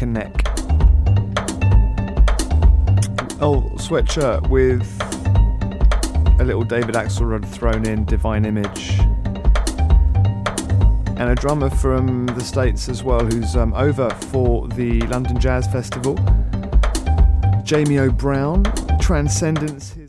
Neck and Neck. Oh, sweatshirt with a little David Axelrod thrown in, Divine Image. And a drummer from the States as well, who's over for the London Jazz Festival. Jamie O'Brown, Transcendence.